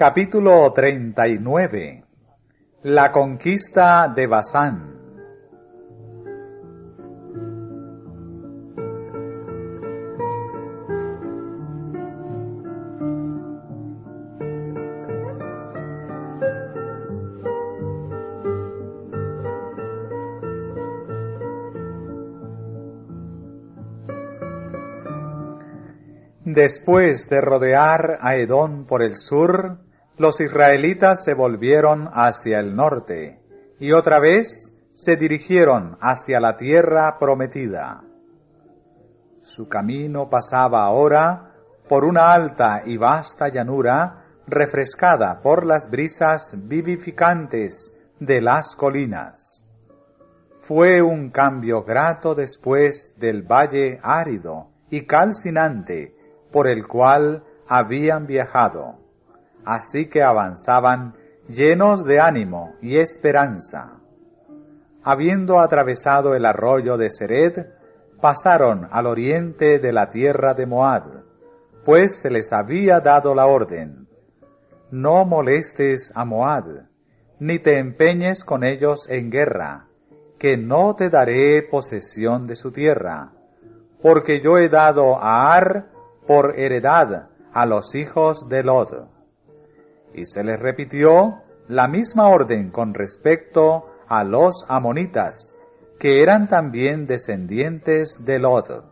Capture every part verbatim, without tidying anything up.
Capítulo treinta y nueve. La conquista de Basán. Después de rodear a Edom por el sur, los israelitas se volvieron hacia el norte, y otra vez se dirigieron hacia la tierra prometida. Su camino pasaba ahora por una alta y vasta llanura, refrescada por las brisas vivificantes de las colinas. Fue un cambio grato después del valle árido y calcinante por el cual habían viajado. Así que avanzaban llenos de ánimo y esperanza. Habiendo atravesado el arroyo de Sered, pasaron al oriente de la tierra de Moab, pues se les había dado la orden: no molestes a Moab, ni te empeñes con ellos en guerra, que no te daré posesión de su tierra, porque yo he dado a Ar por heredad a los hijos de Lod. Y se les repitió la misma orden con respecto a los amonitas, que eran también descendientes de Lod.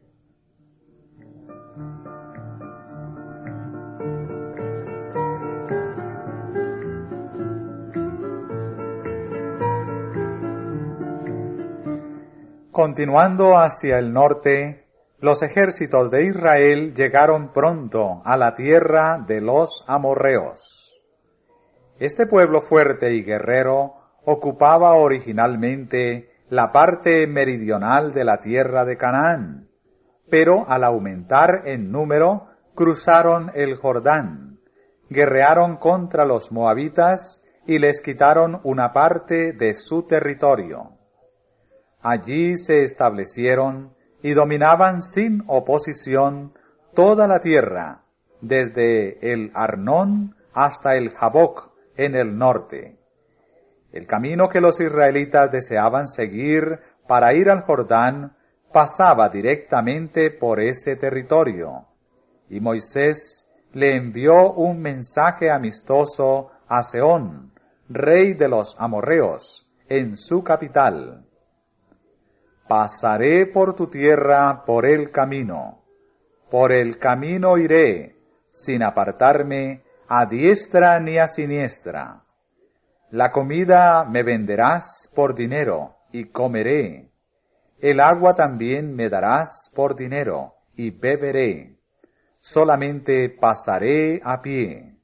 Continuando hacia el norte, los ejércitos de Israel llegaron pronto a la tierra de los amorreos. Este pueblo fuerte y guerrero ocupaba originalmente la parte meridional de la tierra de Canaán, pero al aumentar en número cruzaron el Jordán, guerrearon contra los moabitas y les quitaron una parte de su territorio. Allí se establecieron y dominaban sin oposición toda la tierra, desde el Arnón hasta el Jaboc en el norte. El camino que los israelitas deseaban seguir para ir al Jordán pasaba directamente por ese territorio, y Moisés le envió un mensaje amistoso a Sehón, rey de los amorreos, en su capital: pasaré por tu tierra por el camino, por el camino iré, sin apartarme a diestra ni a siniestra. La comida me venderás por dinero, y comeré. El agua también me darás por dinero, y beberé. Solamente pasaré a pie.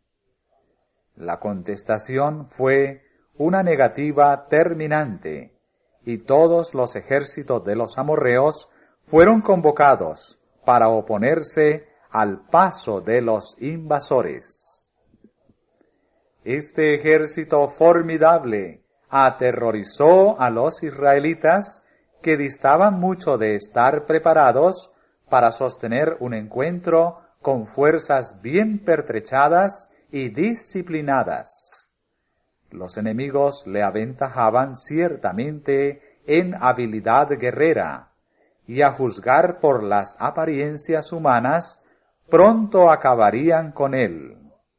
La contestación fue una negativa terminante, y todos los ejércitos de los amorreos fueron convocados para oponerse al paso de los invasores. Este ejército formidable aterrorizó a los israelitas, que distaban mucho de estar preparados para sostener un encuentro con fuerzas bien pertrechadas y disciplinadas. Los enemigos le aventajaban ciertamente en habilidad guerrera, y a juzgar por las apariencias humanas, pronto acabarían con él.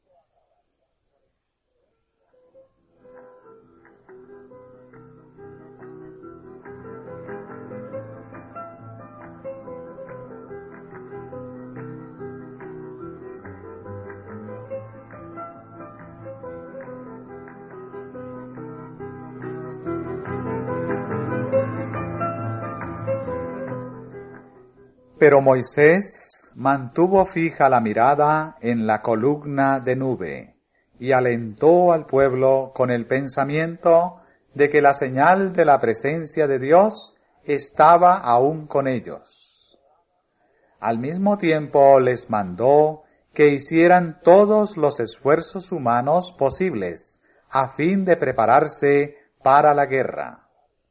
Pero Moisés mantuvo fija la mirada en la columna de nube y alentó al pueblo con el pensamiento de que la señal de la presencia de Dios estaba aún con ellos. Al mismo tiempo les mandó que hicieran todos los esfuerzos humanos posibles a fin de prepararse para la guerra.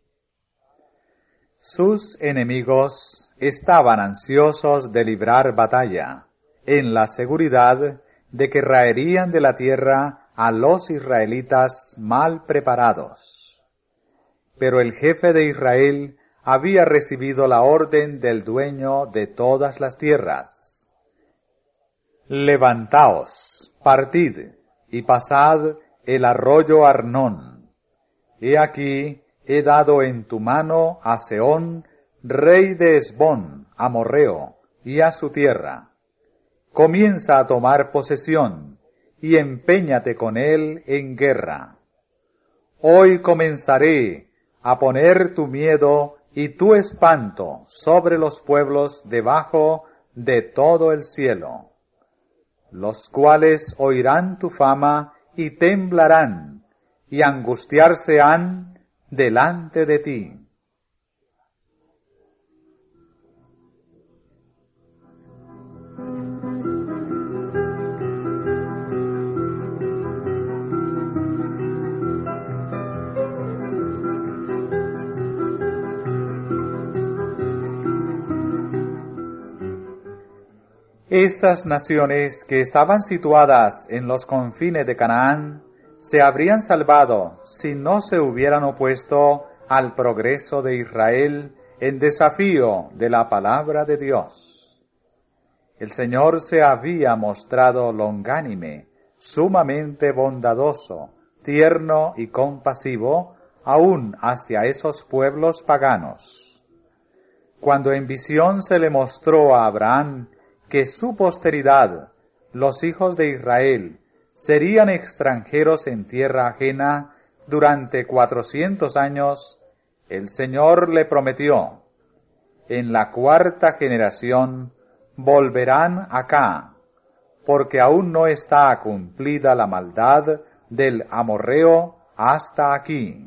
Sus enemigos estaban ansiosos de librar batalla, en la seguridad de que raerían de la tierra a los israelitas mal preparados. Pero el jefe de Israel había recibido la orden del dueño de todas las tierras. Levantaos, partid, y pasad el arroyo Arnón. He aquí, he dado en tu mano a Sehón, rey de Hesbón, amorreo, y a su tierra. Comienza a tomar posesión, y empeñate con él en guerra. Hoy comenzaré a poner tu miedo y tu espanto sobre los pueblos debajo de todo el cielo, los cuales oirán tu fama y temblarán, y angustiarse han delante de ti. Estas naciones que estaban situadas en los confines de Canaán se habrían salvado si no se hubieran opuesto al progreso de Israel en desafío de la palabra de Dios. El Señor se había mostrado longánime, sumamente bondadoso, tierno y compasivo, aún hacia esos pueblos paganos. Cuando en visión se le mostró a Abraham que su posteridad, los hijos de Israel, serían extranjeros en tierra ajena durante cuatrocientos años, el Señor le prometió: en la cuarta generación volverán acá, porque aún no está cumplida la maldad del amorreo hasta aquí.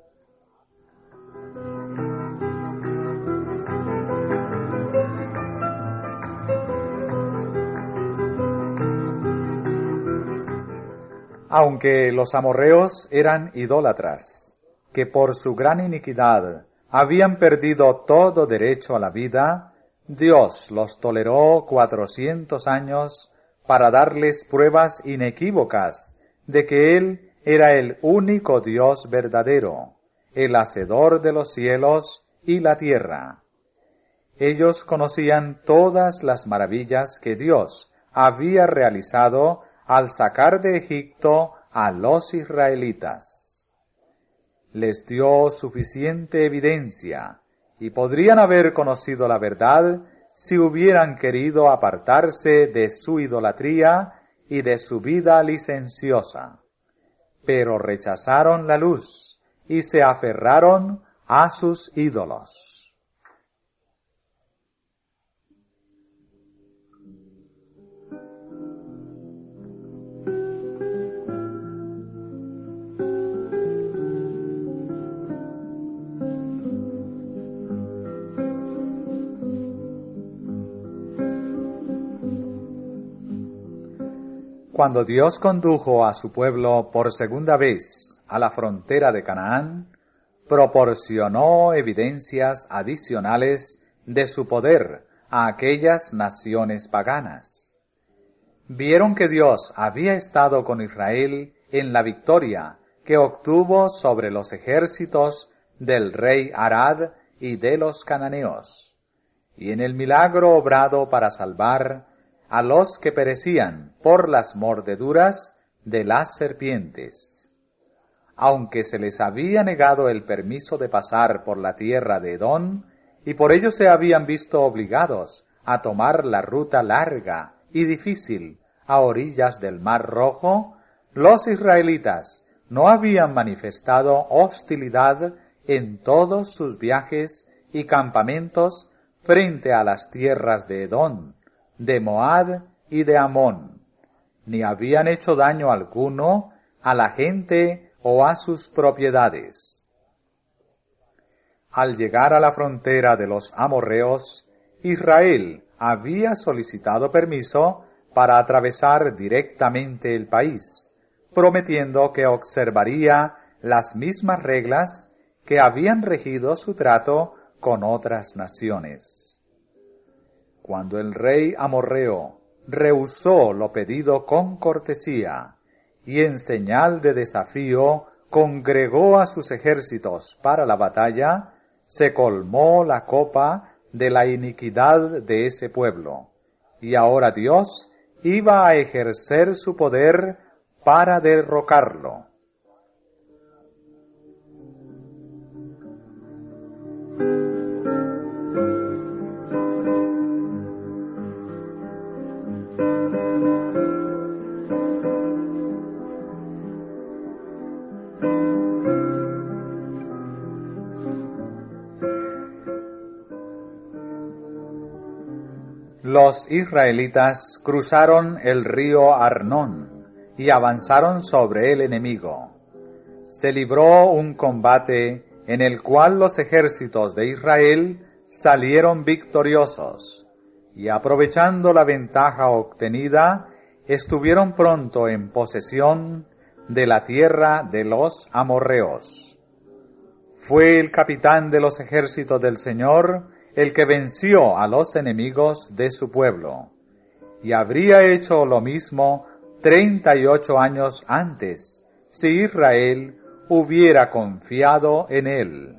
Aunque los amorreos eran idólatras, que por su gran iniquidad habían perdido todo derecho a la vida, Dios los toleró cuatrocientos años para darles pruebas inequívocas de que Él era el único Dios verdadero, el hacedor de los cielos y la tierra. Ellos conocían todas las maravillas que Dios había realizado al sacar de Egipto a los israelitas. Les dio suficiente evidencia y podrían haber conocido la verdad si hubieran querido apartarse de su idolatría y de su vida licenciosa. Pero rechazaron la luz y se aferraron a sus ídolos. Cuando Dios condujo a su pueblo por segunda vez a la frontera de Canaán, proporcionó evidencias adicionales de su poder a aquellas naciones paganas. Vieron que Dios había estado con Israel en la victoria que obtuvo sobre los ejércitos del rey Arad y de los cananeos, y en el milagro obrado para salvar a los que perecían por las mordeduras de las serpientes. Aunque se les había negado el permiso de pasar por la tierra de Edom, y por ello se habían visto obligados a tomar la ruta larga y difícil a orillas del Mar Rojo, los israelitas no habían manifestado hostilidad en todos sus viajes y campamentos frente a las tierras de Edom, de Moab y de Amón, ni habían hecho daño alguno a la gente o a sus propiedades. Al llegar a la frontera de los amorreos, Israel había solicitado permiso para atravesar directamente el país, prometiendo que observaría las mismas reglas que habían regido su trato con otras naciones. Cuando el rey amorreo rehusó lo pedido con cortesía, y en señal de desafío congregó a sus ejércitos para la batalla, se colmó la copa de la iniquidad de ese pueblo. Y ahora Dios iba a ejercer su poder para derrocarlo. Los israelitas cruzaron el río Arnón y avanzaron sobre el enemigo. Se libró un combate en el cual los ejércitos de Israel salieron victoriosos, y aprovechando la ventaja obtenida, estuvieron pronto en posesión de la tierra de los amorreos. Fue el capitán de los ejércitos del Señor el que venció a los enemigos de su pueblo, y habría hecho lo mismo treinta y ocho años antes, si Israel hubiera confiado en él.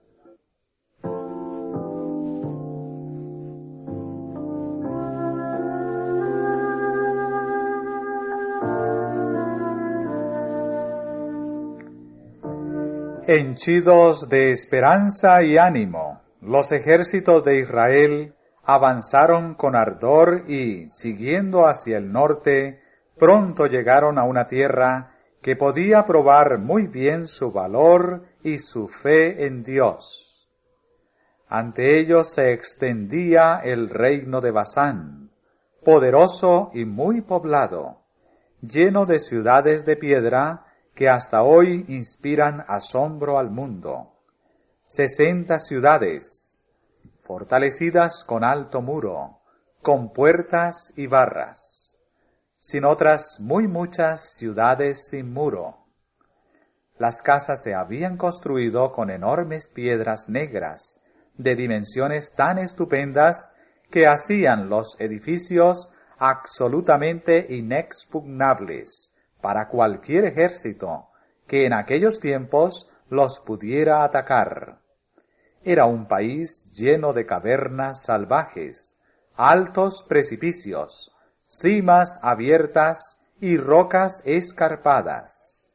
Henchidos de esperanza y ánimo, los ejércitos de Israel avanzaron con ardor y, siguiendo hacia el norte, pronto llegaron a una tierra que podía probar muy bien su valor y su fe en Dios. Ante ellos se extendía el reino de Basán, poderoso y muy poblado, lleno de ciudades de piedra que hasta hoy inspiran asombro al mundo. Sesenta ciudades, fortalecidas con alto muro, con puertas y barras, sin otras muy muchas ciudades sin muro. Las casas se habían construido con enormes piedras negras, de dimensiones tan estupendas que hacían los edificios absolutamente inexpugnables para cualquier ejército que en aquellos tiempos los pudiera atacar. Era un país lleno de cavernas salvajes, altos precipicios, cimas abiertas y rocas escarpadas.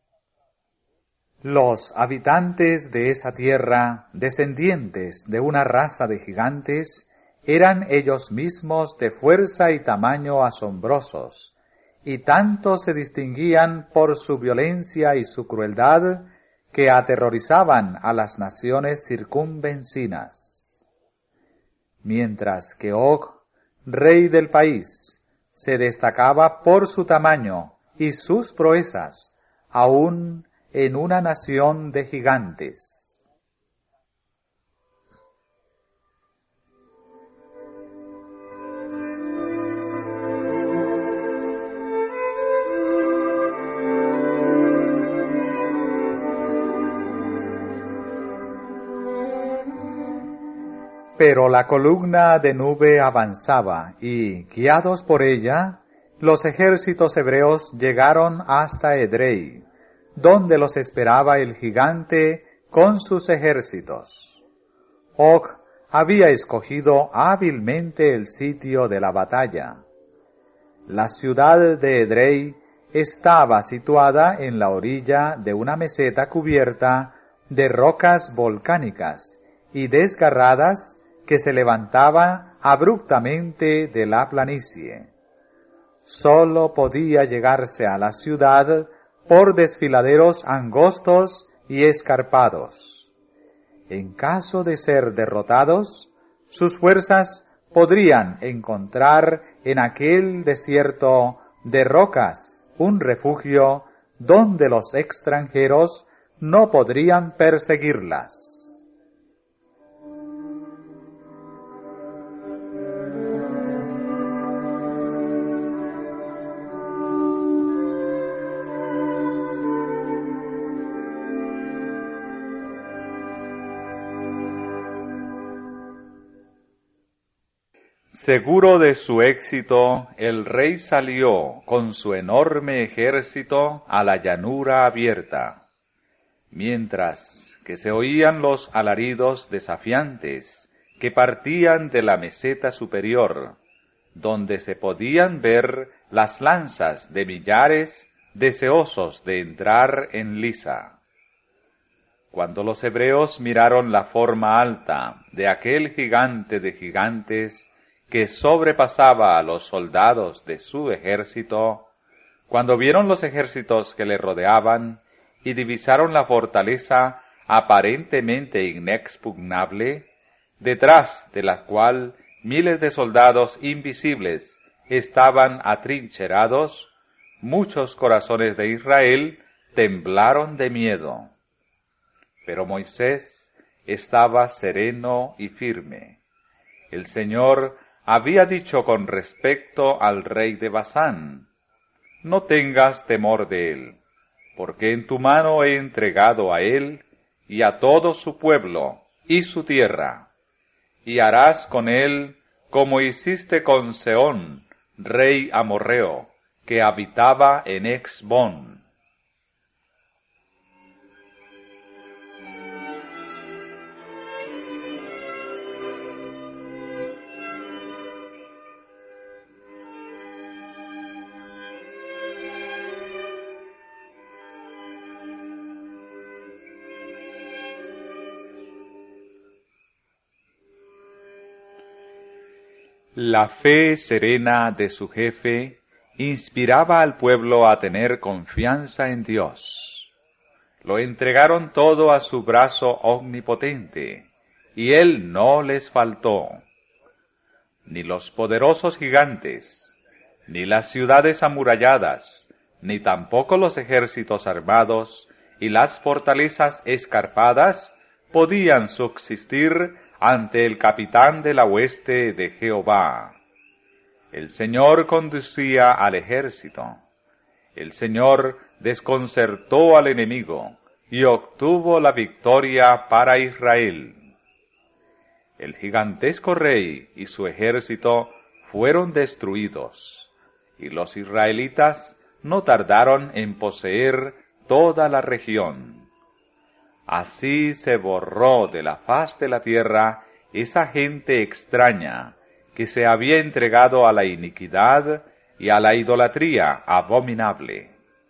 Los habitantes de esa tierra, descendientes de una raza de gigantes, eran ellos mismos de fuerza y tamaño asombrosos, y tanto se distinguían por su violencia y su crueldad que aterrorizaban a las naciones circunvecinas. Mientras que Og, rey del país, se destacaba por su tamaño y sus proezas, aún en una nación de gigantes. Pero la columna de nube avanzaba y, guiados por ella, los ejércitos hebreos llegaron hasta Edrei, donde los esperaba el gigante con sus ejércitos. Og había escogido hábilmente el sitio de la batalla. La ciudad de Edrei estaba situada en la orilla de una meseta cubierta de rocas volcánicas y desgarradas que se levantaba abruptamente de la planicie. Sólo podía llegarse a la ciudad por desfiladeros angostos y escarpados. En caso de ser derrotados, sus fuerzas podrían encontrar en aquel desierto de rocas un refugio donde los extranjeros no podrían perseguirlas. Seguro de su éxito, el rey salió con su enorme ejército a la llanura abierta, mientras que se oían los alaridos desafiantes que partían de la meseta superior, donde se podían ver las lanzas de millares deseosos de entrar en Lisa. Cuando los hebreos miraron la forma alta de aquel gigante de gigantes que sobrepasaba a los soldados de su ejército, cuando vieron los ejércitos que le rodeaban y divisaron la fortaleza aparentemente inexpugnable, detrás de la cual miles de soldados invisibles estaban atrincherados, muchos corazones de Israel temblaron de miedo. Pero Moisés estaba sereno y firme. El Señor había dicho con respecto al rey de Basán: no tengas temor de él, porque en tu mano he entregado a él y a todo su pueblo y su tierra, y harás con él como hiciste con Sehón, rey amorreo, que habitaba en Hesbón. La fe serena de su jefe inspiraba al pueblo a tener confianza en Dios. Lo entregaron todo a su brazo omnipotente, y él no les faltó. Ni los poderosos gigantes, ni las ciudades amuralladas, ni tampoco los ejércitos armados y las fortalezas escarpadas podían subsistir ante el capitán de la hueste de Jehová. El Señor conducía al ejército. El Señor desconcertó al enemigo y obtuvo la victoria para Israel. El gigantesco rey y su ejército fueron destruidos, y los israelitas no tardaron en poseer toda la región. Así se borró de la faz de la tierra esa gente extraña que se había entregado a la iniquidad y a la idolatría abominable.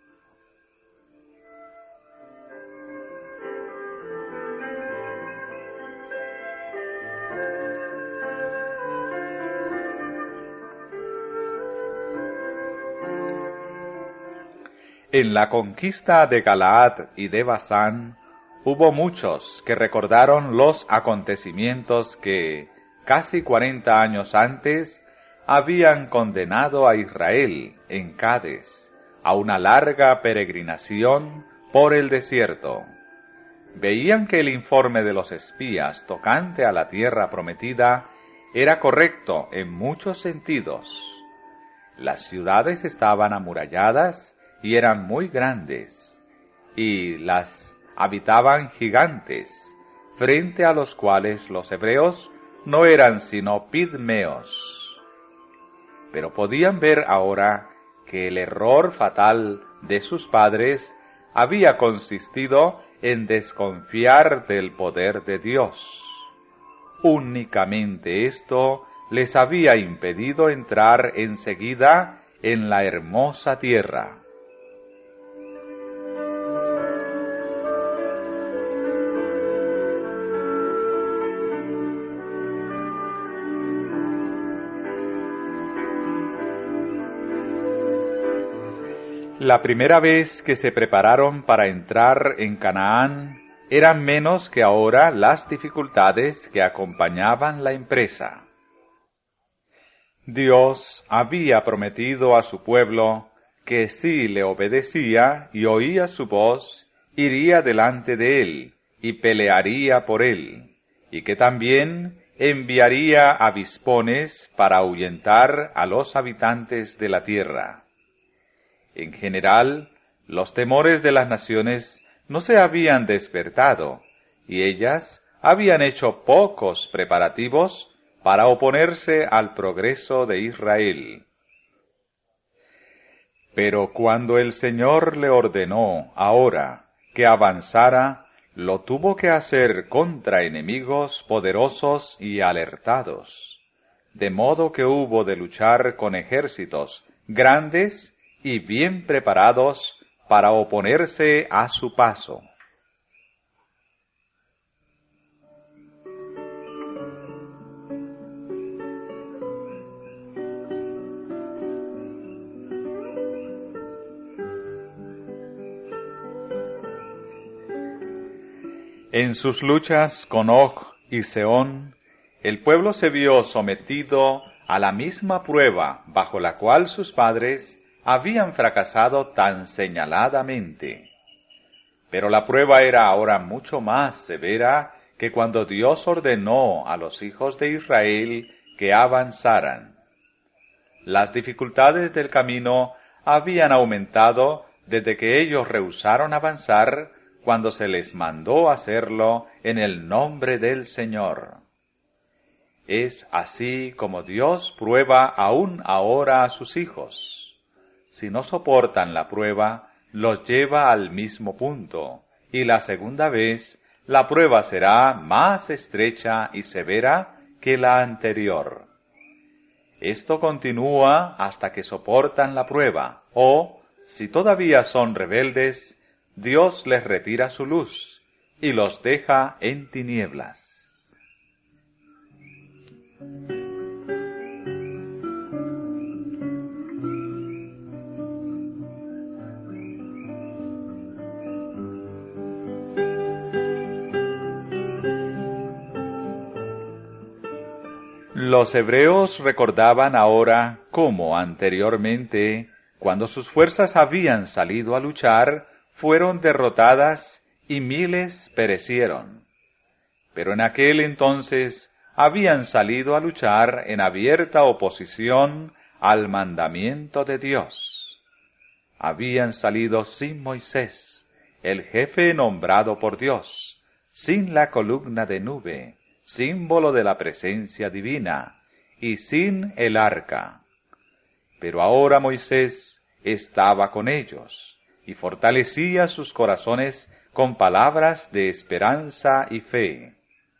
En la conquista de Galaad y de Basán, hubo muchos que recordaron los acontecimientos que, casi cuarenta años antes, habían condenado a Israel en Cades a una larga peregrinación por el desierto. Veían que el informe de los espías tocante a la tierra prometida era correcto en muchos sentidos. Las ciudades estaban amuralladas y eran muy grandes, y las habitaban gigantes, frente a los cuales los hebreos no eran sino pigmeos. Pero podían ver ahora que el error fatal de sus padres había consistido en desconfiar del poder de Dios. Únicamente esto les había impedido entrar enseguida en la hermosa tierra. La primera vez que se prepararon para entrar en Canaán, eran menos que ahora las dificultades que acompañaban la empresa. Dios había prometido a su pueblo que si le obedecía y oía su voz, iría delante de él y pelearía por él, y que también enviaría avispones para ahuyentar a los habitantes de la tierra. En general, los temores de las naciones no se habían despertado, y ellas habían hecho pocos preparativos para oponerse al progreso de Israel. Pero cuando el Señor le ordenó ahora que avanzara, lo tuvo que hacer contra enemigos poderosos y alertados, de modo que hubo de luchar con ejércitos grandes y bien preparados para oponerse a su paso. En sus luchas con Og y Sehón, el pueblo se vio sometido a la misma prueba bajo la cual sus padres habían fracasado tan señaladamente. Pero la prueba era ahora mucho más severa que cuando Dios ordenó a los hijos de Israel que avanzaran. Las dificultades del camino habían aumentado desde que ellos rehusaron avanzar cuando se les mandó hacerlo en el nombre del Señor. Es así como Dios prueba aún ahora a sus hijos. Si no soportan la prueba, los lleva al mismo punto, y la segunda vez la prueba será más estrecha y severa que la anterior. Esto continúa hasta que soportan la prueba, o, si todavía son rebeldes, Dios les retira su luz y los deja en tinieblas. Los hebreos recordaban ahora cómo anteriormente, cuando sus fuerzas habían salido a luchar, fueron derrotadas y miles perecieron. Pero en aquel entonces habían salido a luchar en abierta oposición al mandamiento de Dios. Habían salido sin Moisés, el jefe nombrado por Dios, sin la columna de nube, símbolo de la presencia divina, y sin el arca. Pero ahora Moisés estaba con ellos, y fortalecía sus corazones con palabras de esperanza y fe.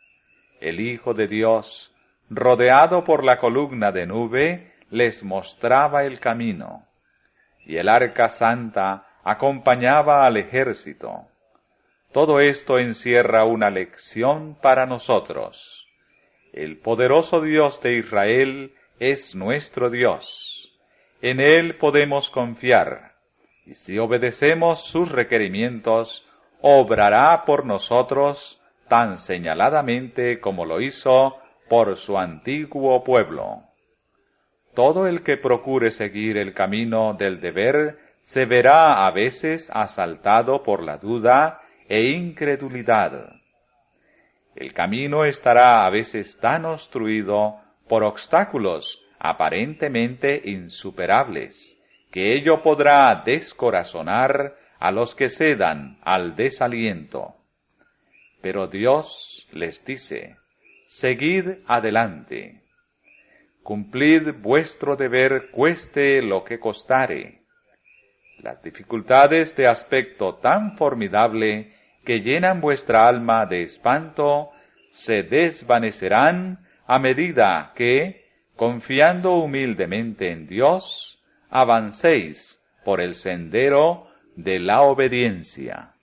El Hijo de Dios, rodeado por la columna de nube, les mostraba el camino, y el arca santa acompañaba al ejército. Todo esto encierra una lección para nosotros. El poderoso Dios de Israel es nuestro Dios. En Él podemos confiar, y si obedecemos sus requerimientos, obrará por nosotros tan señaladamente como lo hizo por su antiguo pueblo. Todo el que procure seguir el camino del deber se verá a veces asaltado por la duda e incredulidad. El camino estará a veces tan obstruido por obstáculos aparentemente insuperables, que ello podrá descorazonar a los que cedan al desaliento. Pero Dios les dice: seguid adelante. Cumplid vuestro deber cueste lo que costare. Las dificultades de aspecto tan formidable que llenan vuestra alma de espanto se desvanecerán a medida que, confiando humildemente en Dios, avancéis por el sendero de la obediencia.